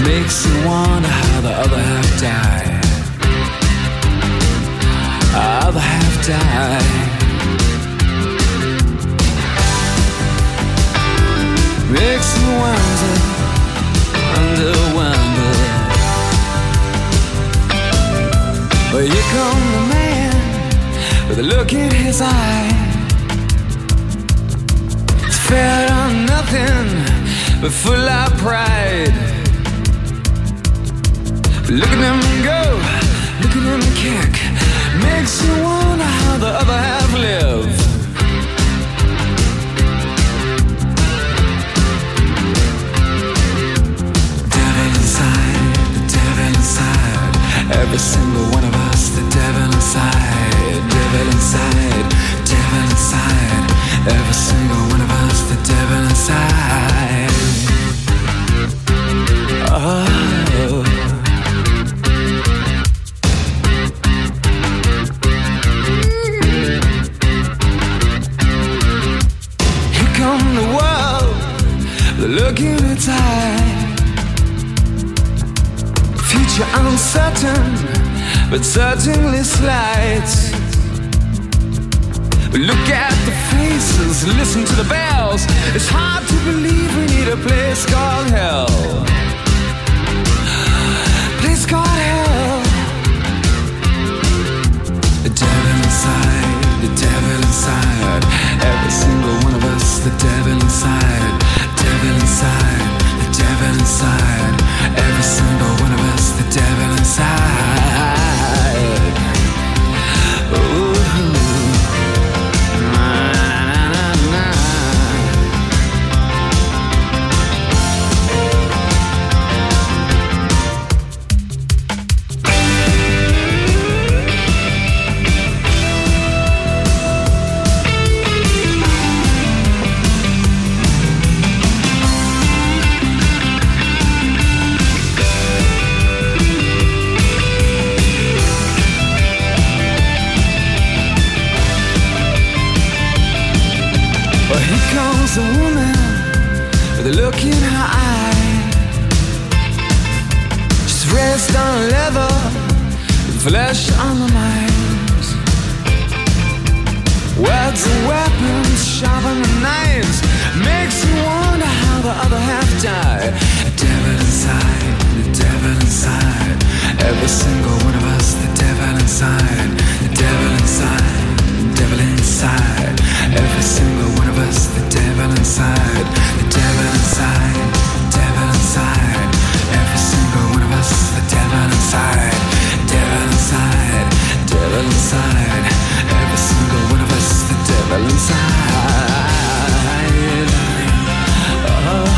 makes you wonder how the other half died. Other half died. Makes you wonder, wonder. Well, here come the man with a look in his eye. It's fed on nothing but full of pride. Look at him go, look at him kick. Makes you wonder how the other half live. Devil inside, the devil inside. Every single one of us, the devil inside. Devil inside, devil inside. Every single one of us, the devil inside. Oh. Look in its eye. Future uncertain, but certainly slight. Look at the faces, listen to the bells. It's hard to believe we need a place called hell. Place called hell. The devil inside, the devil inside. Every single one of us, the devil inside. Devil inside, the devil inside. Every single one of us, the devil inside. Ooh. A woman with a look in her eye. She's raised on leather, with flesh on her mind. Words and weapons, sharper than knives. Makes you wonder how the other half died. The devil inside, the devil inside. Every single one of us, the devil inside. The devil inside, the devil inside. Every single one of us, the devil inside. The devil inside, the devil inside. Every single one of us, the devil inside. Devil inside, devil inside. Every single one of us, the devil inside. Oh.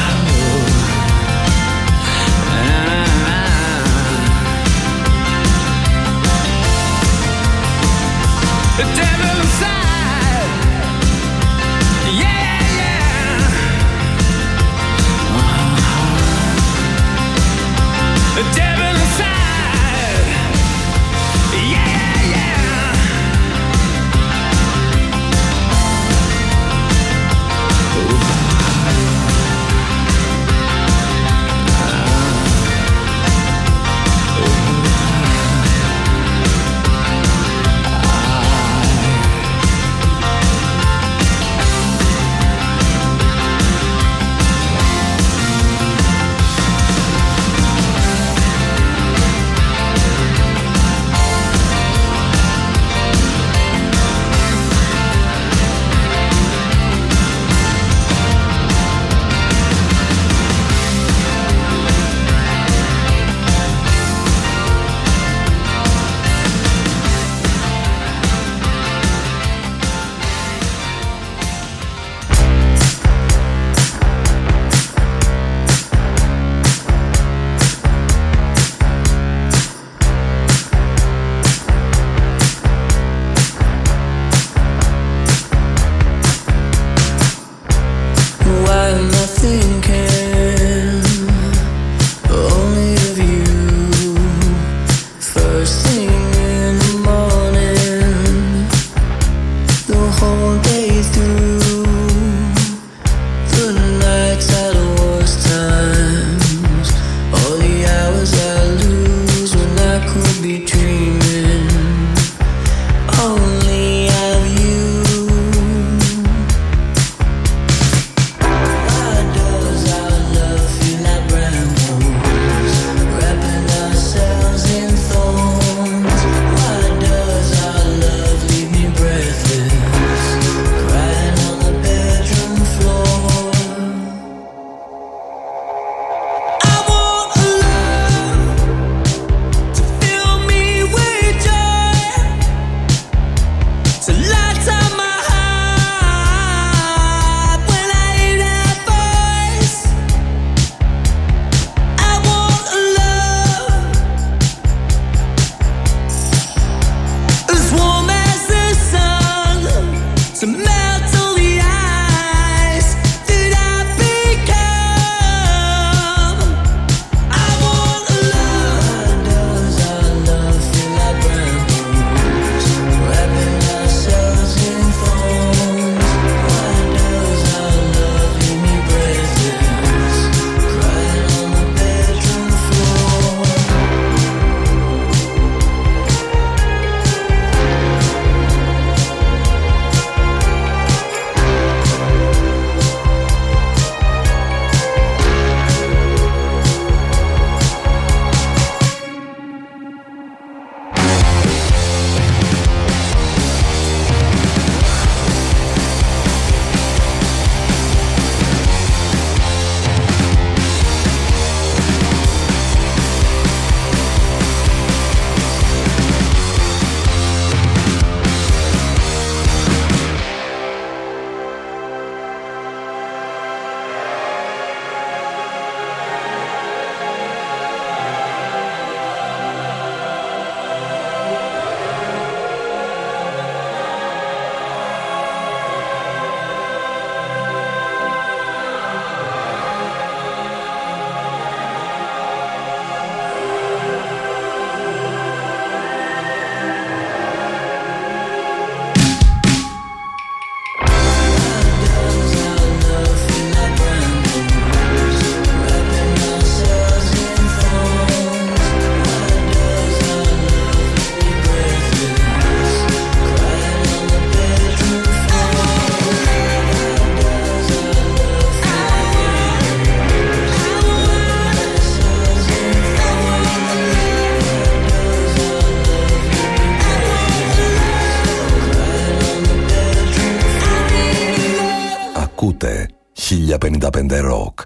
95 Rock.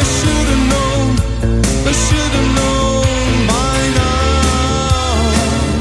Should've known by now.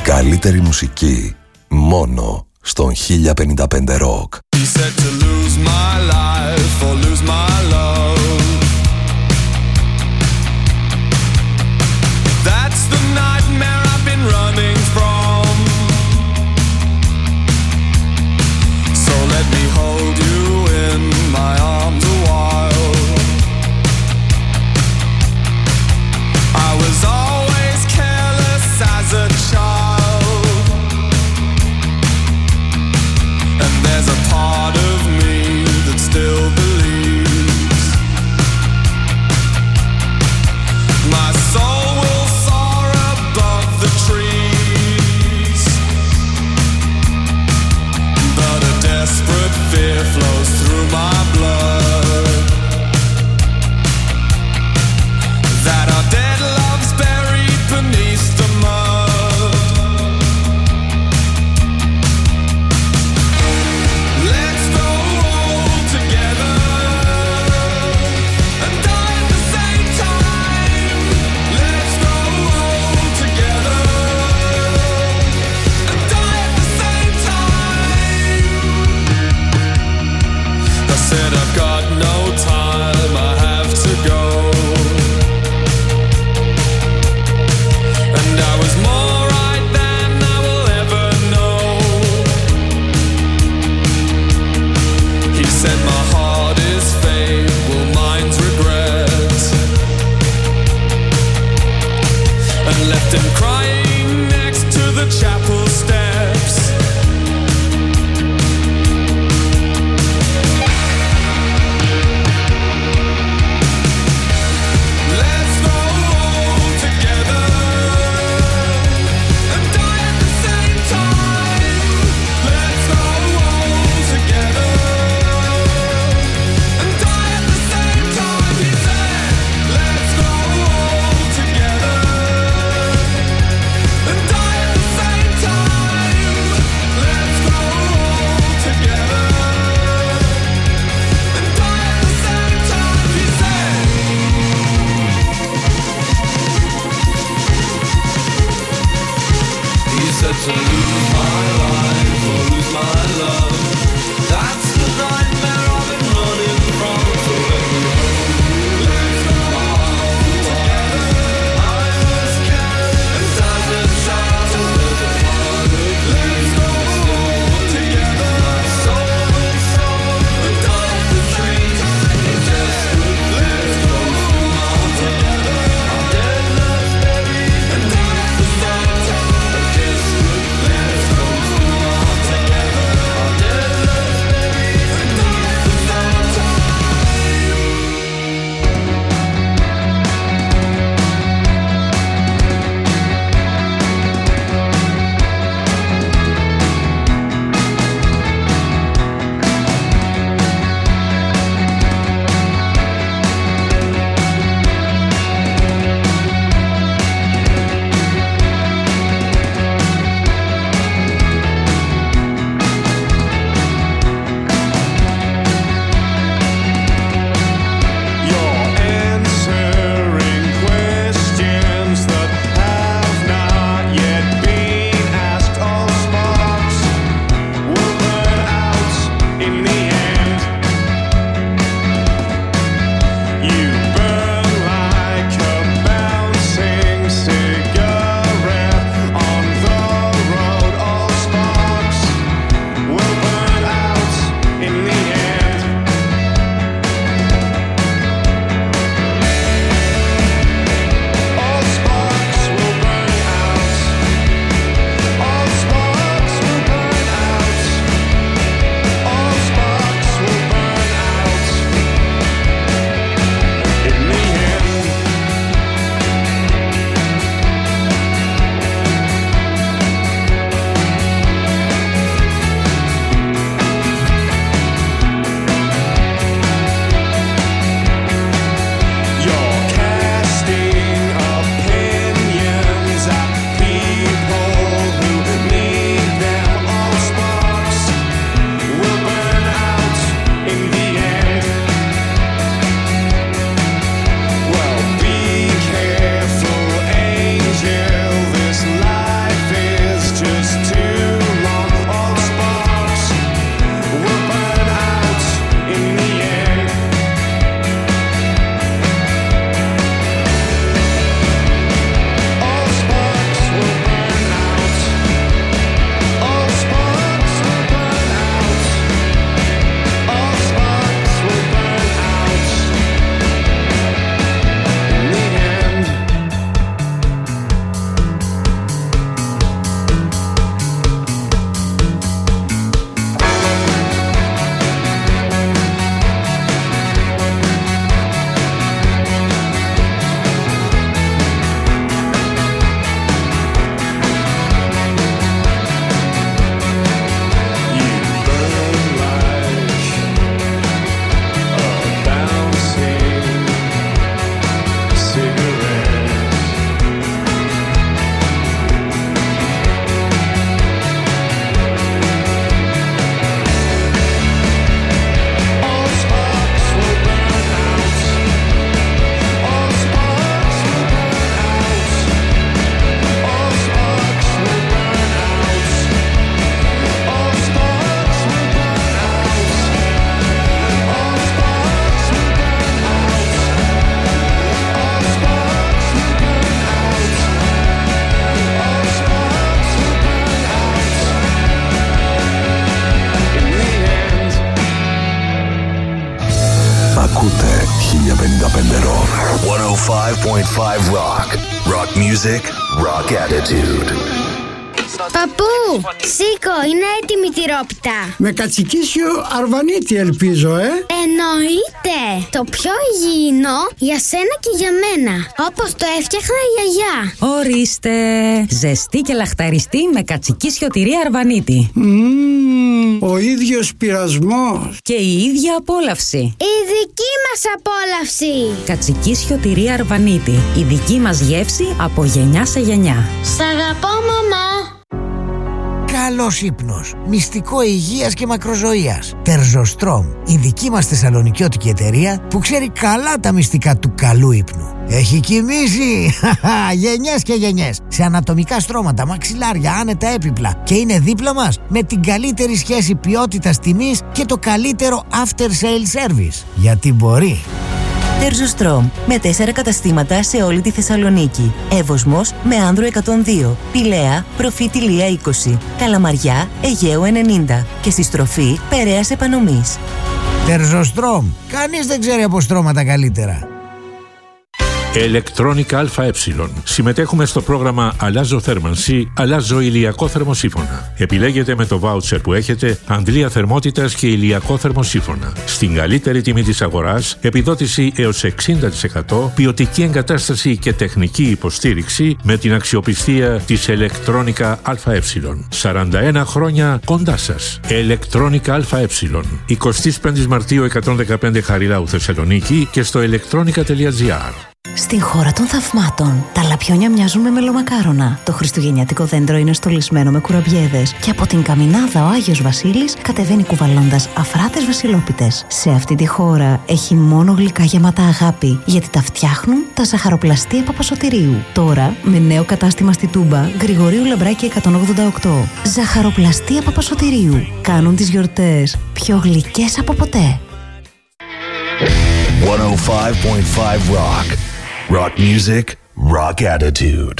καλύτερη μουσική μόνο στον 1055 Rock. 105.5 Rock. Rock music, rock attitude. Παππού, σήκω, είναι έτοιμη η τυρόπιτα. Με κατσικίσιο αρβανίτη ελπίζω, Εννοείται. Το πιο υγιεινό για σένα και για μένα. Όπως το έφτιαχνα η γιαγιά. Ορίστε. Ζεστή και λαχταριστή με κατσικίσιο τυρί αρβανίτη. Ο ίδιος πειρασμός. Και η ίδια απόλαυση. Η δική μας απόλαυση. Κατσικίσιο τυρί αρβανίτη. Η δική μας γεύση από γενιά σε γενιά. Σ' αγαπώ, μαμά. Καλός ύπνος, μυστικό υγείας και μακροζωίας. Τερζοστρόμ, η δική μας θεσσαλονικιώτικη εταιρεία που ξέρει καλά τα μυστικά του καλού ύπνου. Έχει κοιμήσει γενιές και γενιές σε ανατομικά στρώματα, μαξιλάρια, άνετα έπιπλα και είναι δίπλα μας με την καλύτερη σχέση ποιότητας τιμής και το καλύτερο after sale service. Γιατί μπορεί. Τερζοστρόμ, με 4 καταστήματα σε όλη τη Θεσσαλονίκη. Εύωσμος με Άνδρο 102, Πηλαία, Προφήτη Λία 20, Καλαμαριά, Αιγαίου 90 και στη στροφή Περαίας Επανομής. Τερζοστρόμ, κανείς δεν ξέρει από στρώματα καλύτερα. Electronica ΑΕ. Συμμετέχουμε στο πρόγραμμα Αλλάζω θέρμανση, αλλάζω ηλιακό θερμοσύφωνα. Επιλέγετε με το βάουτσερ που έχετε αντλία θερμότητας και ηλιακό θερμοσύφωνα. Στην καλύτερη τιμή της αγοράς, επιδότηση έως 60%, ποιοτική εγκατάσταση και τεχνική υποστήριξη με την αξιοπιστία της Electronica ΑΕ. 41 χρόνια κοντά σας. Electronica ΑΕ. 25 Μαρτίου 115 Χαριλάου Θεσσαλονίκη και στο electronica.gr. Στην χώρα των θαυμάτων, τα λαπιόνια μοιάζουν με μελομακάρονα. Το χριστουγεννιάτικο δέντρο είναι στολισμένο με κουραμπιέδες και από την Καμινάδα ο Άγιος Βασίλης κατεβαίνει κουβαλώντας αφράτες βασιλόπιτες. Σε αυτή τη χώρα έχει μόνο γλυκά γεμάτα αγάπη, γιατί τα φτιάχνουν τα ζαχαροπλαστεία Παπασωτηρίου. Τώρα με νέο κατάστημα στη Τούμπα, Γρηγορίου Λαμπράκη 188. Ζαχαροπλαστεία Παπασωτηρίου. Κάνουν τις γιορτές πιο γλυκές από ποτέ. 105.5 Rock. Rock music, rock attitude.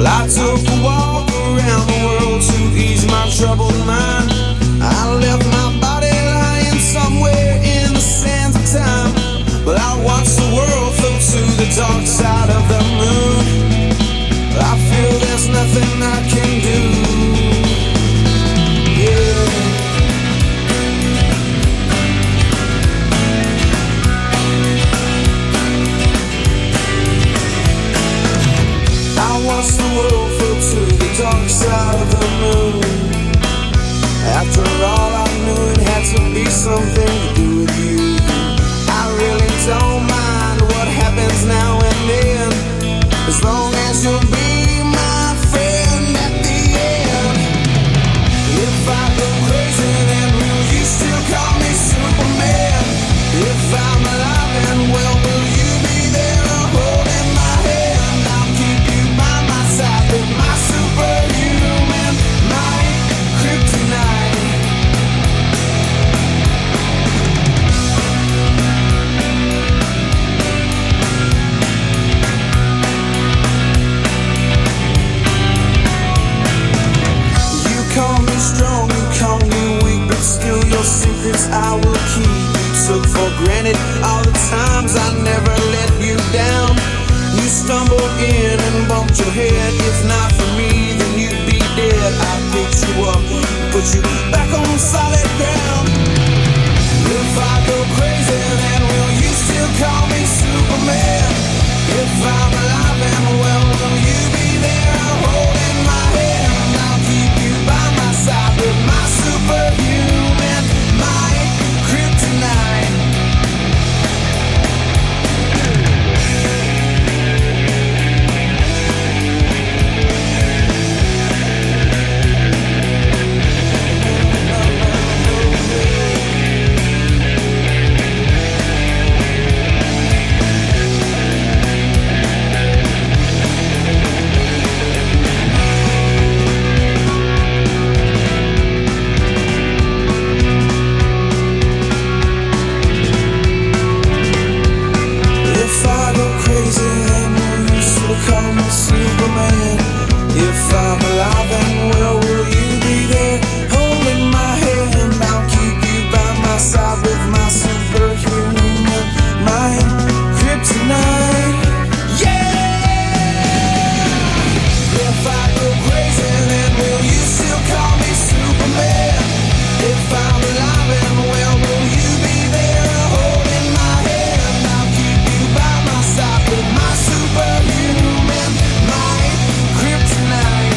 Well, I took a walk around the world to ease my troubled mind. I left my body lying somewhere in the sands of time. Well, I watched the world float to the dark side of the moon. I feel there's nothing I can do. Yeah. I watched the world float to the dark side of the moon. After all, I knew it had to be something to do with you. I really don't mind what happens now and then, as long as you'll be my friend at the end. If I go crazy, then will you still call me Superman? If I'm alive and well, will you be there holding my hand? I'll keep you by my side with my superhuman, my kryptonite. Call me strong, you call me weak, but still your secrets I will keep. You took for granted all the times I never let you down. You stumbled in and bumped your head. If not for me, then you'd be dead. I picked you up, put you back on solid ground. If I go crazy, then will you still call me Superman? If I'm alive and well, will you be there holding my hand? I'll keep you by my side with my superhuman, my kryptonite. Superman. If I'm alive and well, will you be there holding my hand? I'll keep you by my side with my superhuman, my kryptonite. Yeah! If I go crazy, then will you still call me Superman? If I'm alive and well, will you be there holding my hand? I'll keep you by my side with my superhuman, my kryptonite.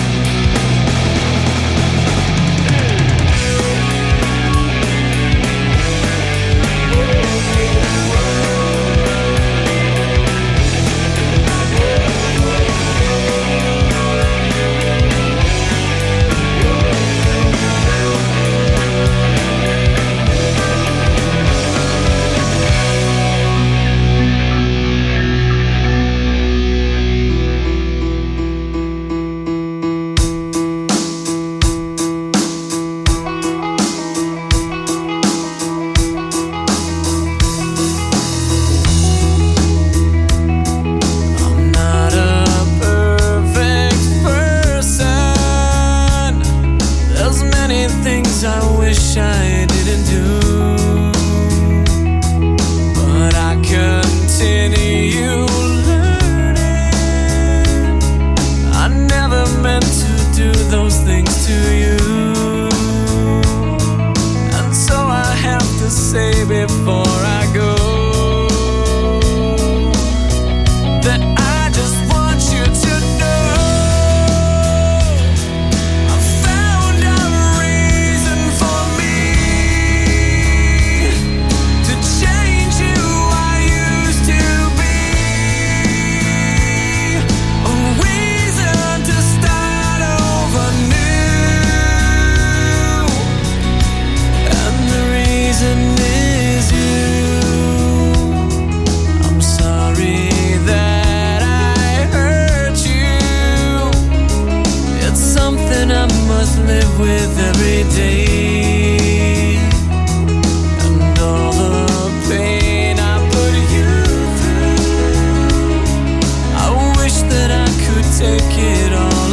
take it all.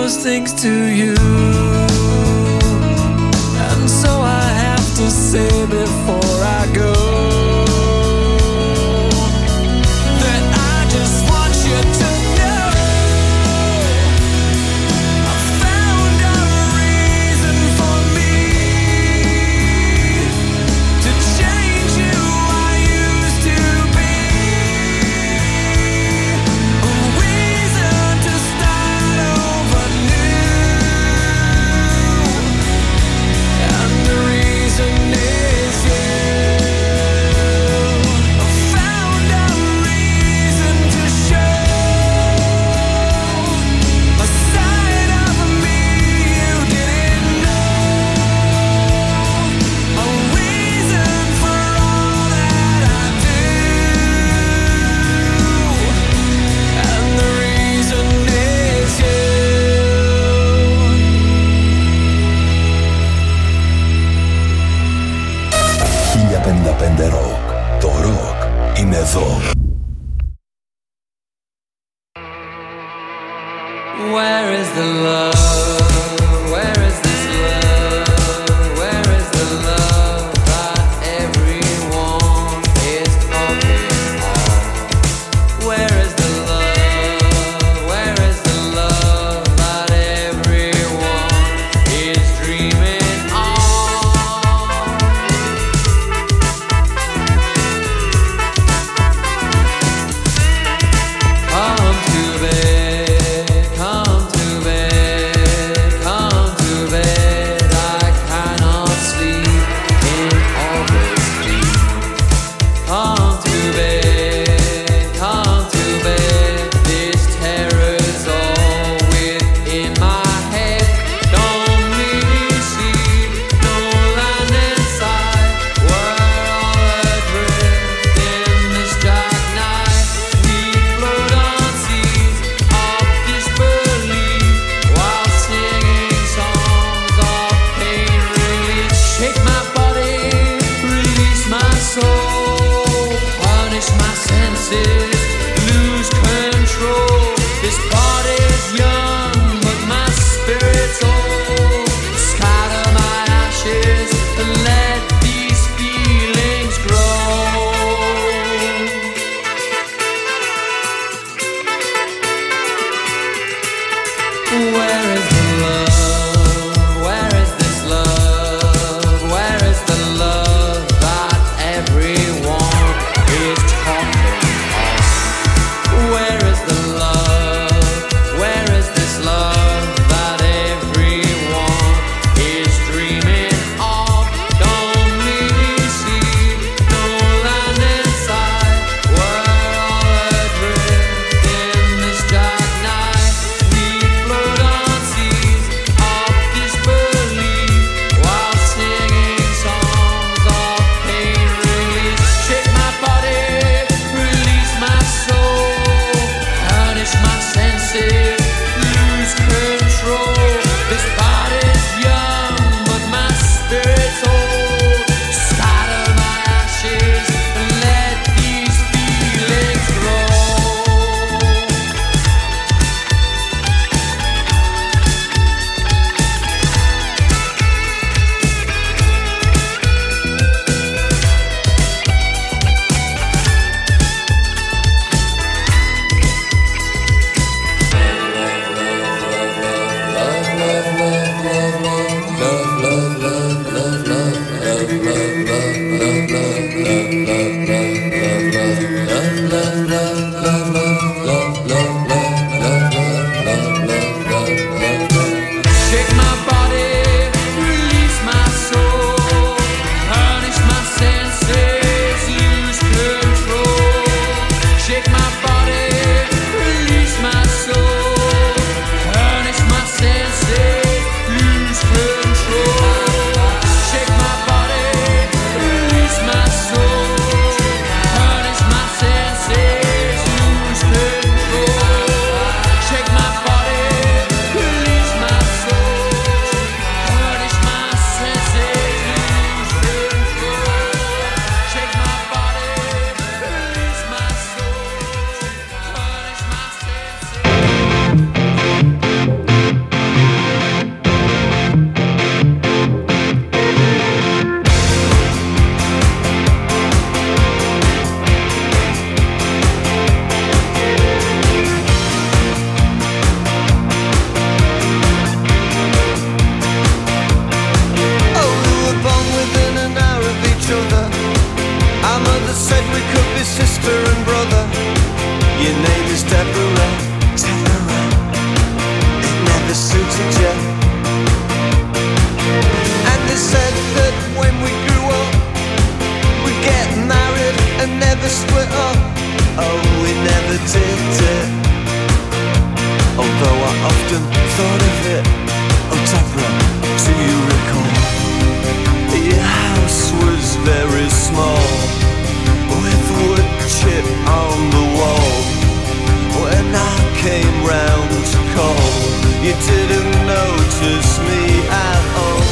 those things to you. And so I have to say before I go that I just want you to know I found a reason for me to change who I used to be. A reason to start over new. And the reason is you. I found a reason to show a side of me you didn't know. A reason for all that I do. And the reason is you. Rock. Το rock είναι εδώ. Where is the love? Where is this love? Where is the love that everyone is talking of? Where is the love? Where is the love that everyone is dreaming of? Come to bed, come to bed, come to bed. I cannot sleep in all this heat. Come to bed, come to bed. This terror's all within my head. Don't really see no land inside. We're all adrift in this dark night. We float on seas of disbelief while singing songs of pain relief. Shake my body, release my soul, punish my senses, lose control. This body's young, but my spirit's old. Scatter my ashes and let these feelings grow. Where is the love? Where is this love? Where is the love that everyone is talking of? Where is the love? Where is this love that everyone is dreaming of? Don't really see no land inside. We're all adrift in this dark night. We float on seas of disbelief while singing songs of pain relief. Shake my body, release my soul, punish my senses, lose control. This body's young, but my spirit's old. Scatter my ashes and let these feelings grow. Shake my body, release my soul, punish my senses, lose control. Shake my body, release my soul, punish my senses, lose control. Shake my body, small, with wood chip on the wall. When I came round to call, you didn't notice me at all.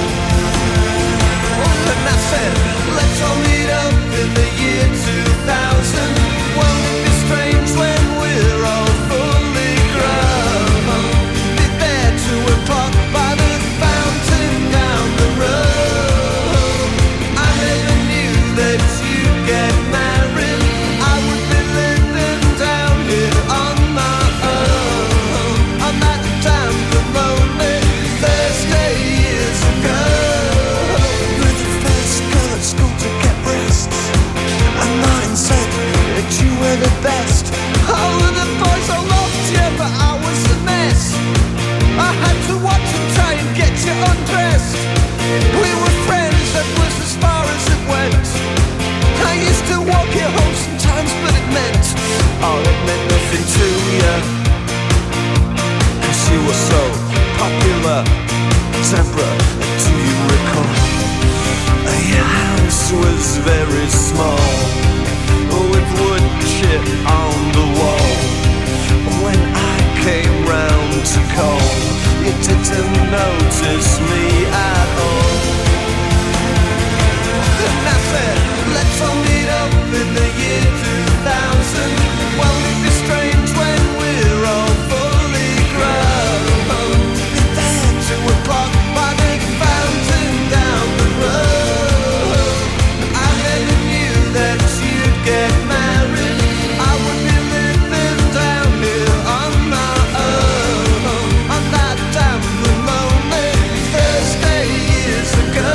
And I said, let's all meet up in the year 2000. Won't it be strange when we're all fully grown? Be there 2 o'clock by the fountain down the road. I never knew that you'd get married. I would be living down here on my own, on that damn lonely Thursday years ago. You're the first girl at school to get breasts, and mine said that you were the best. All of the boys all loved you, but I was a mess. I had to watch and try and get you undressed. We were friends, that was as far as it went. I used to walk you home sometimes, but it meant nothing to you, 'cause you were so popular. Deborah, do you recall? Your house was very small, with wood chip on the wall. When I came round to call, you didn't notice me at all. And I said, let's all meet up in the year 2000. Won't it be strange when we're all fully grown? Be there 2 o'clock by the fountain down the road. I never knew that you'd get married. I would be living down here on my own, on that damn lonely Thursday years ago.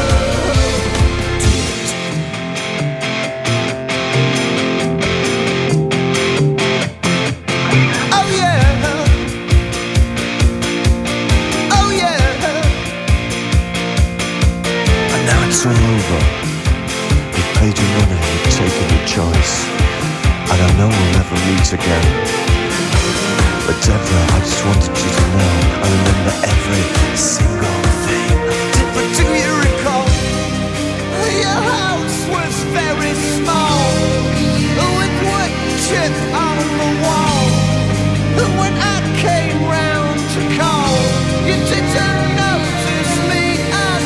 Oh yeah, oh yeah. And now it's all over. You've paid your money, you've taken your choice, and I know we'll never meet again. But Deborah, I just wanted you to know I remember every single thing. Deborah, do you recall? Your house was very small, with wood chip on the wall. And when I came round to call, you didn't notice me at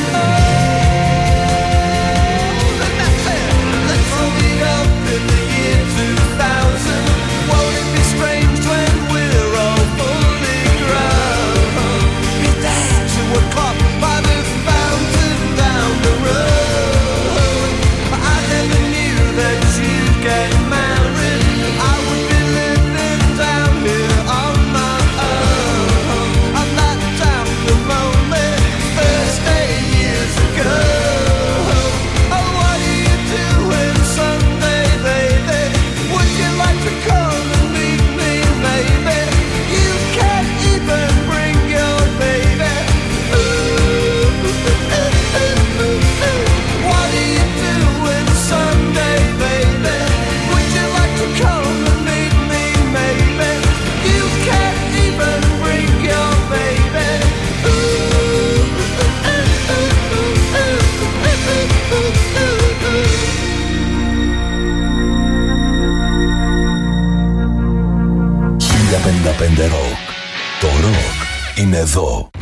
all. And I said, let's all meet up in the year 2000. Won't it be strange when we're all fully grown? Be there 2 o'clock by the fountain down the road. I never knew that you'd get married. I would be living down here on my own, on that damn lonely Thursday years ago. Oh, what are you doing Sunday, baby? Would you like to come and meet me, maybe? You can't even bring your baby. What are you doing Sunday, baby? Would you like to come and meet me, maybe? You can't even bring your baby. Rock. Το ροκ είναι εδώ.